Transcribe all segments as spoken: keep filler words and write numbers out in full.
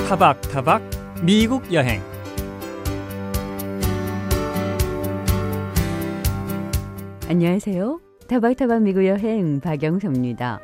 타박타박 미국 여행. 안녕하세요. 타박타박 미국 여행 박영서입니다.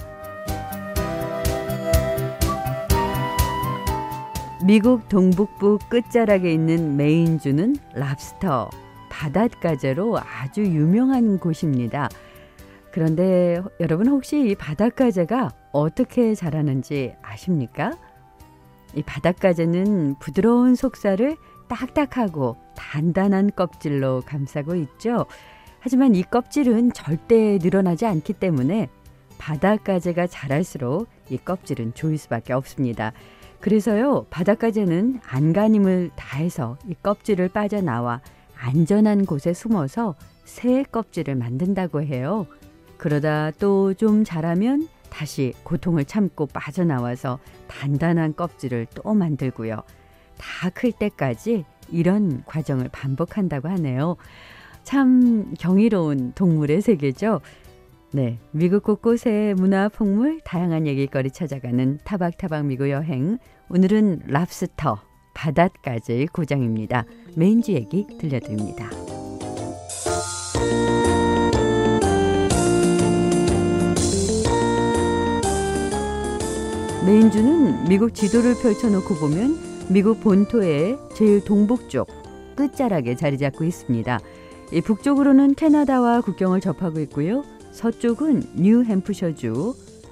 미국 동북부 끝자락에 있는 메인주는 랍스터, 바닷가재로 아주 유명한 곳입니다. 그런데 여러분 혹시 이 바닷가재가 어떻게 자라는지 아십니까? 이 바닷가재는 부드러운 속살을 딱딱하고 단단한 껍질로 감싸고 있죠. 하지만 이 껍질은 절대 늘어나지 않기 때문에 바닷가재가 자랄수록 이 껍질은 조일 수밖에 없습니다. 그래서요, 바닷가재는 안간힘을 다해서 이 껍질을 빠져나와 안전한 곳에 숨어서 새 껍질을 만든다고 해요. 그러다 또 좀 자라면 다시 고통을 참고 빠져나와서 단단한 껍질을 또 만들고요. 다 클 때까지 이런 과정을 반복한다고 하네요. 참 경이로운 동물의 세계죠. 네, 미국 곳곳의 문화, 풍물, 다양한 얘기거리 찾아가는 타박타박 미국 여행. 오늘은 랍스터, 바닷가재의 고장입니다. 메인주 얘기 들려드립니다. 메인주는 미국 지도를 펼쳐놓고 보면 미국 본토의 제일 동북쪽 끝자락에 자리 잡고 있습니다. 이 북쪽으로는 캐나다와 국경을 접하고 있고요. 서쪽은 뉴햄프셔주,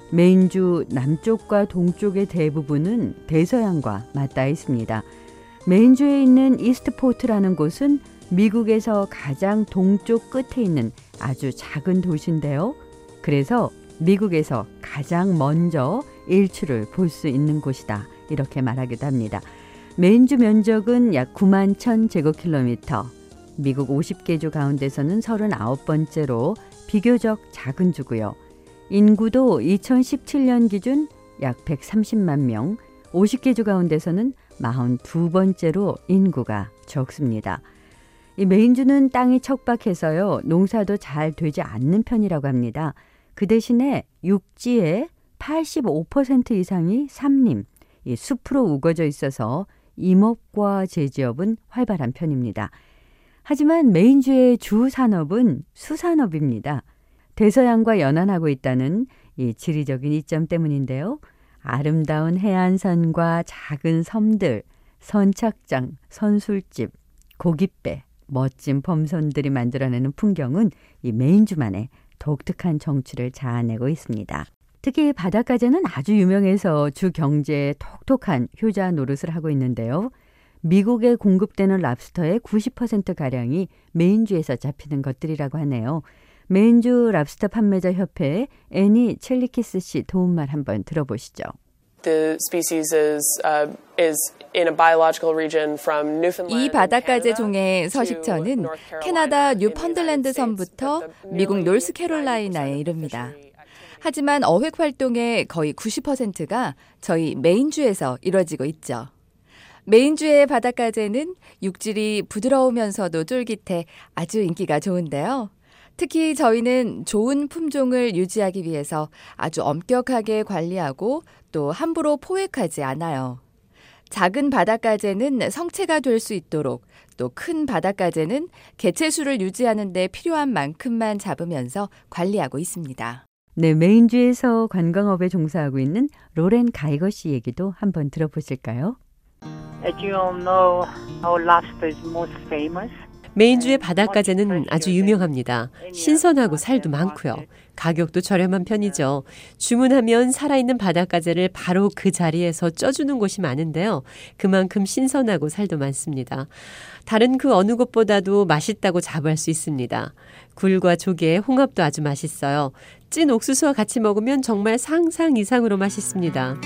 메인주 남쪽과 동쪽의 대부분은 대서양과 맞닿아 있습니다. 메인주에 있는 이스트포트라는 곳은 미국에서 가장 동쪽 끝에 있는 아주 작은 도시인데요. 그래서 미국에서 가장 먼저 일출을 볼 수 있는 곳이다, 이렇게 말하기도 합니다. 메인주 면적은 약 구만 천 제곱킬로미터, 미국 오십 개 주 가운데서는 서른아홉 번째로 비교적 작은 주고요. 인구도 이천십칠 년 기준 약 백삼십만 명, 오십 개 주 가운데서는 사십이 번째로 인구가 적습니다. 이 메인주는 땅이 척박해서요, 농사도 잘 되지 않는 편이라고 합니다. 그 대신에 육지의 팔십오 퍼센트 이상이 삼림, 이 숲으로 우거져 있어서 임업과 제지업은 활발한 편입니다. 하지만 메인주의 주 산업은 수산업입니다. 대서양과 연안하고 있다는 이 지리적인 이점 때문인데요. 아름다운 해안선과 작은 섬들, 선착장, 선술집, 고깃배, 멋진 범선들이 만들어내는 풍경은 이 메인주만의 독특한 정취를 자아내고 있습니다. 특히 바닷가재는 아주 유명해서 주 경제에 톡톡한 효자 노릇을 하고 있는데요. 미국에 공급되는 랍스터의 구십 퍼센트가량이 메인주에서 잡히는 것들이라고 하네요. 메인주 랍스터 판매자 협회의 애니 첼리키스 씨 도움말 한번 들어보시죠. The species is, uh, is in a biological region from Newfoundland. 이 바닷가재 종의 서식처는 캐나다 뉴펀들랜드 섬부터 미국 노스캐롤라이나에 이릅니다. 하지만 어획 활동의 거의 구십 퍼센트가 저희 메인주에서 이루어지고 있죠. 메인주의 바닷가재는 육질이 부드러우면서도 쫄깃해 아주 인기가 좋은데요. 특히 저희는 좋은 품종을 유지하기 위해서 아주 엄격하게 관리하고 또 함부로 포획하지 않아요. 작은 바닷가재는 성체가 될 수 있도록, 또 큰 바닷가재는 개체수를 유지하는 데 필요한 만큼만 잡으면서 관리하고 있습니다. 네, 메인주에서 관광업에 종사하고 있는 로렌 가이거 씨 얘기도 한번 들어보실까요? As you all know, our lobster is most famous. 메인주의 바닷가재는 아주 유명합니다. 신선하고 살도 많고요. 가격도 저렴한 편이죠. 주문하면 살아있는 바닷가재를 바로 그 자리에서 쪄주는 곳이 많은데요. 그만큼 신선하고 살도 많습니다. 다른 그 어느 곳보다도 맛있다고 자부할 수 있습니다. 굴과 조개, 홍합도 아주 맛있어요. 찐 옥수수와 같이 먹으면 정말 상상 이상으로 맛있습니다.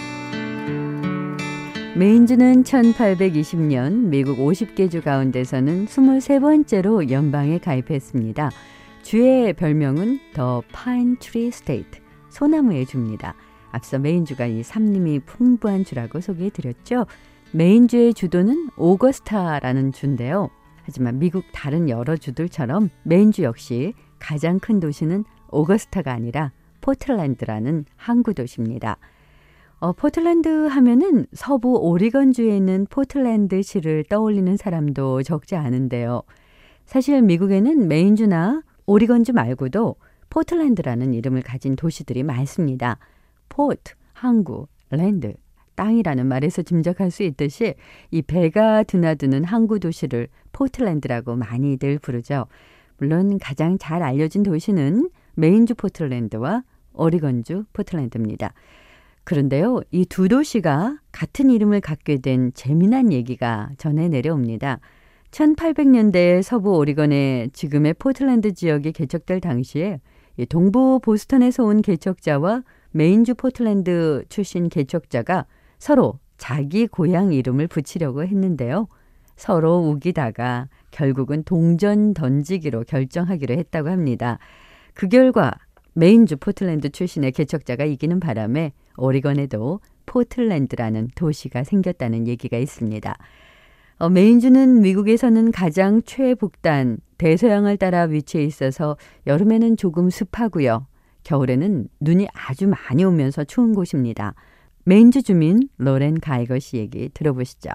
메인주는 천팔백이십 년 미국 오십 개 주 가운데서는 스물세 번째로 연방에 가입했습니다. 주의 별명은 더 파인 트리 스테이트, 소나무의 주입니다. 앞서 메인주가 이 삼림이 풍부한 주라고 소개해드렸죠. 메인주의 주도는 오거스타라는 주인데요. 하지만 미국 다른 여러 주들처럼 메인주 역시 가장 큰 도시는 오거스타가 아니라 포틀랜드라는 항구 도시입니다. 어, 포틀랜드 하면은 서부 오리건주에 있는 포틀랜드시를 떠올리는 사람도 적지 않은데요. 사실 미국에는 메인주나 오리건주 말고도 포틀랜드라는 이름을 가진 도시들이 많습니다. 포트, 항구, 랜드, 땅이라는 말에서 짐작할 수 있듯이 이 배가 드나드는 항구 도시를 포틀랜드라고 많이들 부르죠. 물론 가장 잘 알려진 도시는 메인주 포틀랜드와 오리건주 포틀랜드입니다. 그런데요, 이 두 도시가 같은 이름을 갖게 된 재미난 얘기가 전해 내려옵니다. 천팔백 년대에 서부 오리건의 지금의 포틀랜드 지역이 개척될 당시에 동부 보스턴에서 온 개척자와 메인주 포틀랜드 출신 개척자가 서로 자기 고향 이름을 붙이려고 했는데요. 서로 우기다가 결국은 동전 던지기로 결정하기로 했다고 합니다. 그 결과 메인주 포틀랜드 출신의 개척자가 이기는 바람에 오리건에도 포틀랜드라는 도시가 생겼다는 얘기가 있습니다. 어, 메인주는 미국에서는 가장 최북단 대서양을 따라 위치해 있어서 여름에는 조금 습하고요. 겨울에는 눈이 아주 많이 오면서 추운 곳입니다. 메인주 주민 로렌 가이거 씨 얘기 들어보시죠.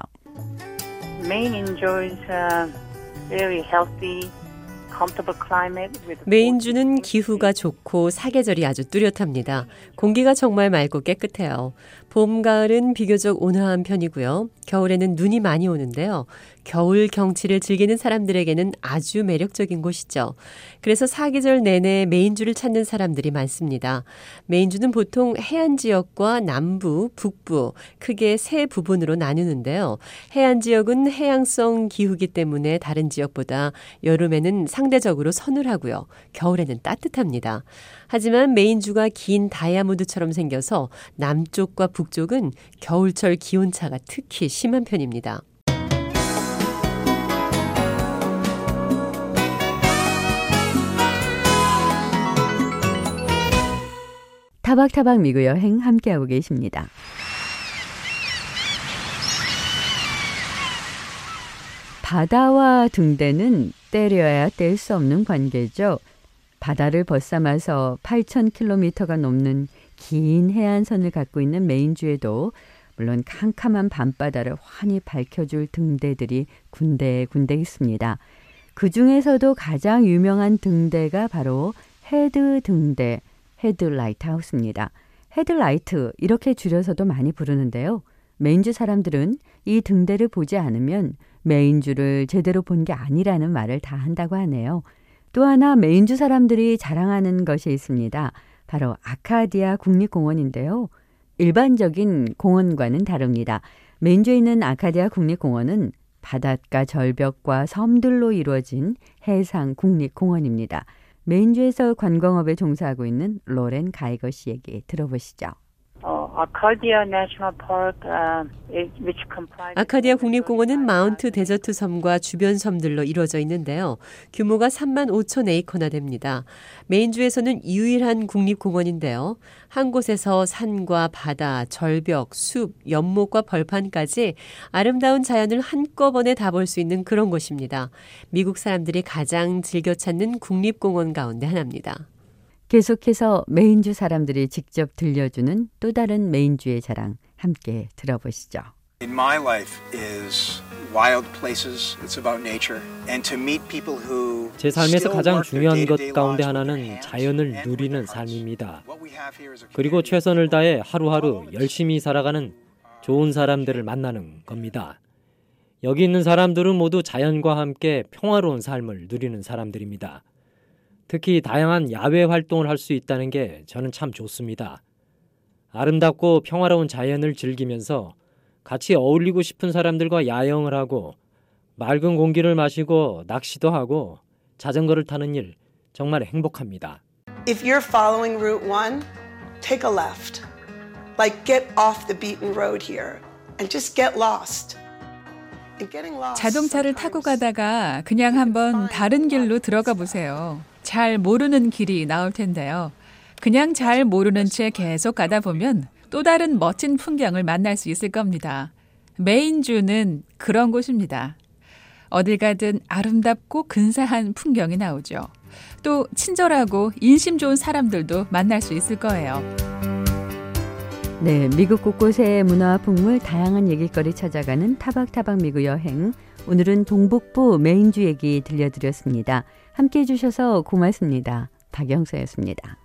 Maine enjoys a very healthy, comfortable climate. 메인주는 기후가 좋고 사계절이 아주 뚜렷합니다. 공기가 정말 맑고 깨끗해요. 봄, 가을은 비교적 온화한 편이고요. 겨울에는 눈이 많이 오는데요. 겨울 경치를 즐기는 사람들에게는 아주 매력적인 곳이죠. 그래서 사계절 내내 메인주를 찾는 사람들이 많습니다. 메인주는 보통 해안 지역과 남부, 북부 크게 세 부분으로 나누는데요. 해안 지역은 해양성 기후기 때문에 다른 지역보다 여름에는 상대적으로 서늘하고요. 겨울에는 따뜻합니다. 하지만 메인주가 긴 다이아몬드처럼 생겨서 남쪽과 북쪽은 겨울철 기온차가 특히 심한 편입니다. 타박타박 미국 여행 함께하고 계십니다. 바다와 등대는 떼려야 뗄 수 없는 관계죠. 바다를 벗삼아서 팔천 킬로미터가 넘는 긴 해안선을 갖고 있는 메인주에도 물론 캄캄한 밤바다를 환히 밝혀줄 등대들이 군데군데 있습니다. 그 중에서도 가장 유명한 등대가 바로 헤드 등대, 헤드 라이트하우스입니다. 헤드 라이트 이렇게 줄여서도 많이 부르는데요. 메인주 사람들은 이 등대를 보지 않으면 메인주를 제대로 본 게 아니라는 말을 다 한다고 하네요. 또 하나 메인주 사람들이 자랑하는 것이 있습니다. 바로 아카디아 국립공원인데요. 일반적인 공원과는 다릅니다. 메인주에 있는 아카디아 국립공원은 바닷가 절벽과 섬들로 이루어진 해상 국립공원입니다. 메인주에서 관광업에 종사하고 있는 로렌 가이거 씨 얘기 들어보시죠. 아카디아 국립공원은 마운트 데저트 섬과 주변 섬들로 이루어져 있는데요. 규모가 삼만 오천 에이커나 됩니다. 메인주에서는 유일한 국립공원인데요. 한 곳에서 산과 바다, 절벽, 숲, 연못과 벌판까지 아름다운 자연을 한꺼번에 다 볼 수 있는 그런 곳입니다. 미국 사람들이 가장 즐겨 찾는 국립공원 가운데 하나입니다. 계속해서 메인주 사람들이 직접 들려주는 또 다른 메인주의 자랑 함께 들어보시죠. In my life is wild places. It's about nature. And to meet people who 제 삶에서 가장 중요한 것 가운데 하나는 자연을 누리는 삶입니다. 그리고 최선을 다해 하루하루 열심히 살아가는 좋은 사람들을 만나는 겁니다. 여기 있는 사람들은 모두 자연과 함께 평화로운 삶을 누리는 사람들입니다. 특히 다양한 야외 활동을 할 수 있다는 게 저는 참 좋습니다. 아름답고 평화로운 자연을 즐기면서 같이 어울리고 싶은 사람들과 야영을 하고 맑은 공기를 마시고 낚시도 하고 자전거를 타는 일 정말 행복합니다. If you're following Route one, take a left. Like get off the beaten road here and just get lost. 자동차를 타고 가다가 그냥 한번 다른 길로 들어가 보세요. 잘 모르는 길이 나올 텐데요. 그냥 잘 모르는 채 계속 가다 보면 또 다른 멋진 풍경을 만날 수 있을 겁니다. 메인주는 그런 곳입니다. 어딜 가든 아름답고 근사한 풍경이 나오죠. 또 친절하고 인심 좋은 사람들도 만날 수 있을 거예요. 네, 미국 곳곳의 문화와 풍물, 다양한 얘기거리 찾아가는 타박타박 미국 여행. 오늘은 동북부 메인주 얘기 들려드렸습니다. 함께해 주셔서 고맙습니다. 박영서였습니다.